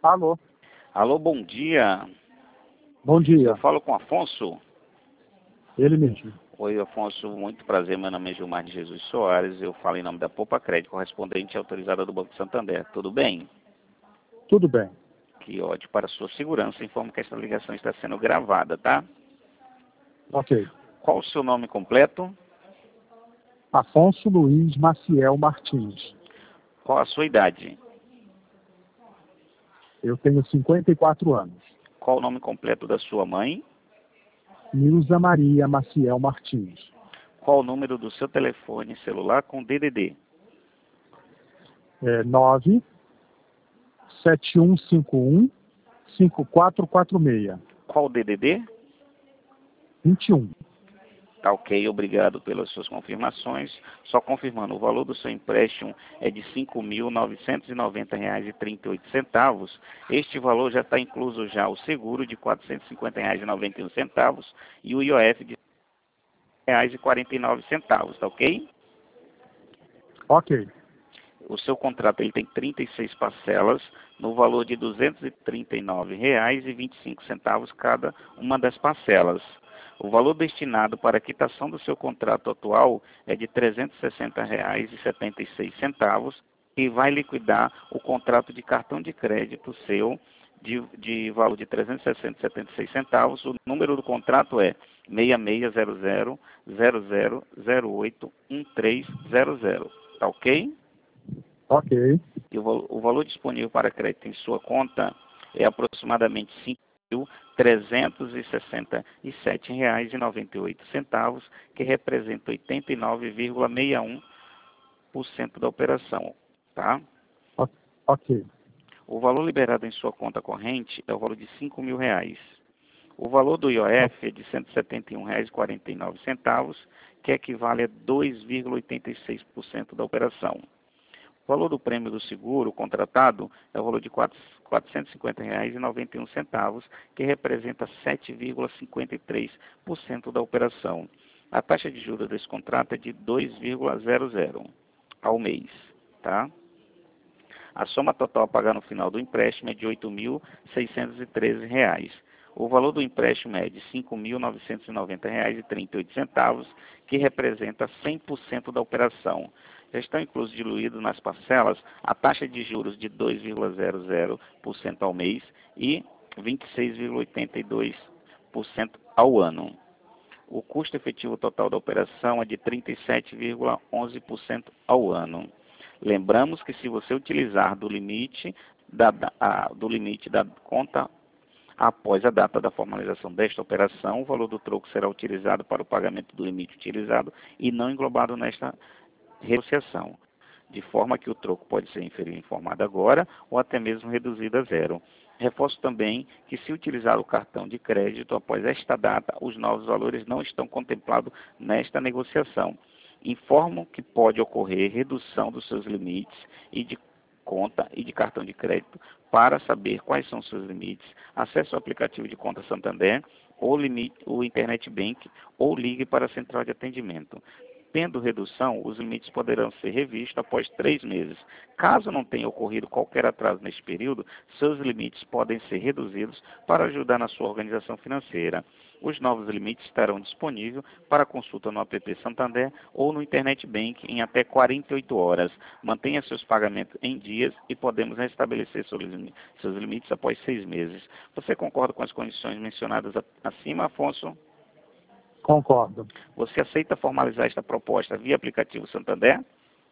Alô, Alô, bom dia. bom dia. Eu falo com Afonso. Ele mesmo. Oi, Afonso, muito prazer. Meu nome é Gilmar de Jesus Soares. Eu falo em nome da Poupa Crédito, correspondente autorizada do Banco Santander. Tudo bem? Tudo bem. Que ótimo. Para sua segurança, informo que esta ligação está sendo gravada, tá? Ok. Qual o seu nome completo? Afonso Luiz Maciel Martins. Qual a sua idade? Eu tenho 54 anos. Qual o nome completo da sua mãe? Nilza Maria Maciel Martins. Qual o número do seu telefone celular com DDD? 97151-5446. Qual o DDD? 21. Tá ok, obrigado pelas suas confirmações. Só confirmando, o valor do seu empréstimo é de R$ 5.990,38. Este valor já está incluso já o seguro de R$ 450,91 e o IOF de R$ 49,49, tá ok? Ok. O seu contrato ele tem 36 parcelas no valor de R$ 239,25 cada uma das parcelas. O valor destinado para a quitação do seu contrato atual é de R$ 360,76 e vai liquidar o contrato de cartão de crédito seu de valor de R$ 360,76. O número do contrato é 660000081300. Tá ok? Ok. E o valor disponível para crédito em sua conta é aproximadamente R$ 5.367,98, que representa 89,61% da operação, tá? Ok. O valor liberado em sua conta corrente é o valor de R$ 5.000. O valor do IOF é de R$ 171,49, que equivale a 2,86% da operação. O valor do prêmio do seguro contratado é o valor de R$ 450,91, que representa 7,53% da operação. A taxa de juros desse contrato é de 2,00 ao mês, tá? A soma total a pagar no final do empréstimo é de R$ 8.613. O valor do empréstimo é de R$ 5.990,38, que representa 100% da operação. Já estão inclusos diluídos nas parcelas a taxa de juros de 2,00% ao mês e 26,82% ao ano. O custo efetivo total da operação é de 37,11% ao ano. Lembramos que se você utilizar do limite da conta após a data da formalização desta operação, o valor do troco será utilizado para o pagamento do limite utilizado e não englobado nesta renegociação, de forma que o troco pode ser inferior informado agora ou até mesmo reduzido a zero. Reforço também que, se utilizar o cartão de crédito após esta data, os novos valores não estão contemplados nesta negociação. Informo que pode ocorrer redução dos seus limites e de conta e de cartão de crédito. Para saber quais são seus limites, acesse o aplicativo de conta Santander ou o Internet Bank ou ligue para a central de atendimento. Tendo redução, os limites poderão ser revistos após 3 meses. Caso não tenha ocorrido qualquer atraso neste período, seus limites podem ser reduzidos para ajudar na sua organização financeira. Os novos limites estarão disponíveis para consulta no app Santander ou no Internet Bank em até 48 horas. Mantenha seus pagamentos em dias e podemos restabelecer seus limites após 6 meses. Você concorda com as condições mencionadas acima, Afonso? Concordo. Você aceita formalizar esta proposta via aplicativo Santander?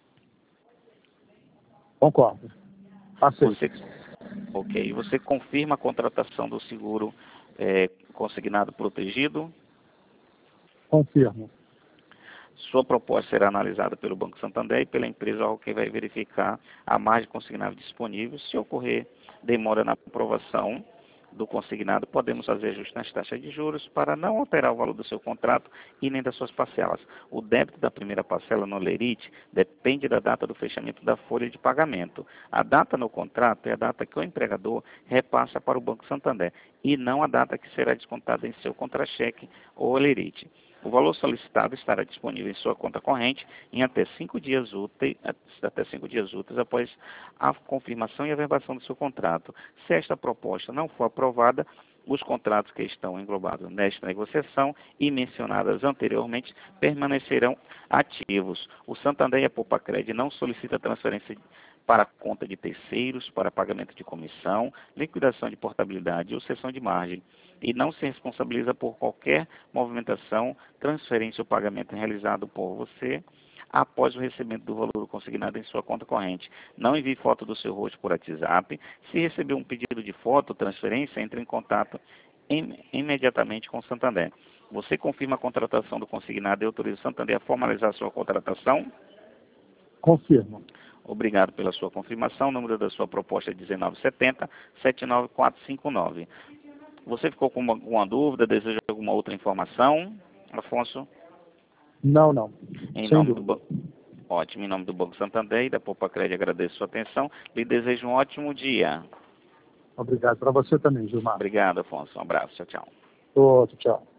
Concordo. Aceito. Ok. Você confirma a contratação do seguro consignado protegido? Confirmo. Sua proposta será analisada pelo Banco Santander e pela empresa que vai verificar a margem consignada disponível. Se ocorrer demora na aprovação do consignado, podemos fazer ajustes nas taxas de juros para não alterar o valor do seu contrato e nem das suas parcelas. O débito da primeira parcela no lerite depende da data do fechamento da folha de pagamento. A data no contrato é a data que o empregador repassa para o Banco Santander e não a data que será descontada em seu contra-cheque ou lerite. O valor solicitado estará disponível em sua conta corrente em até 5 dias úteis após a confirmação e averbação do seu contrato. Se esta proposta não for aprovada, os contratos que estão englobados nesta negociação e mencionadas anteriormente permanecerão ativos. O Santander e a Poupa-Cred não solicita transferência para conta de terceiros, para pagamento de comissão, liquidação de portabilidade ou cessão de margem, e não se responsabiliza por qualquer movimentação, transferência ou pagamento realizado por você após o recebimento do valor consignado em sua conta corrente. Não envie foto do seu rosto por WhatsApp. Se receber um pedido de foto ou transferência, entre em contato imediatamente com o Santander. Você confirma a contratação do consignado e autoriza o Santander a formalizar a sua contratação? Confirmo. Obrigado pela sua confirmação. O número da sua proposta é 1970-79459. Você ficou com alguma dúvida? Deseja alguma outra informação, Afonso? Não, não. Sem dúvida. Ótimo. Em nome do Banco Santander e da Poupa-Cred, agradeço a sua atenção. Lhe desejo um ótimo dia. Obrigado para você também, Gilmar. Obrigado, Afonso. Um abraço. Tchau, tchau. Outro, tchau.